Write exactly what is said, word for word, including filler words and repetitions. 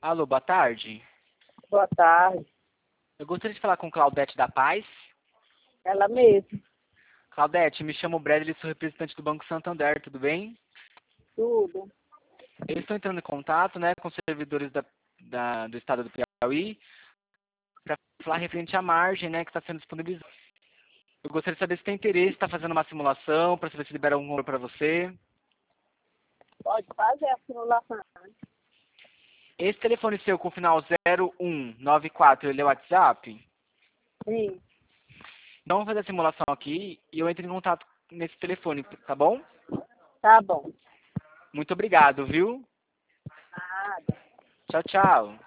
Alô, boa tarde. Boa tarde. Eu gostaria de falar com Claudete da Paz. Ela mesma. Claudete, me chamo Bradley, sou representante do Banco Santander, tudo bem? Tudo. Eu estou entrando em contato, né, com os servidores da, da- do estado do Piauí para falar referente à margem, né, que está sendo disponibilizada. Eu gostaria de saber se tem interesse, está fazendo uma simulação, para saber se libera algum valor para você. Pode fazer a simulação. Esse telefone seu com o final zero um nove quatro, ele é o WhatsApp? Sim. Então vamos fazer a simulação aqui e eu entro em contato nesse telefone, tá bom? Tá bom. Muito obrigado, viu? Nada. Tchau, tchau.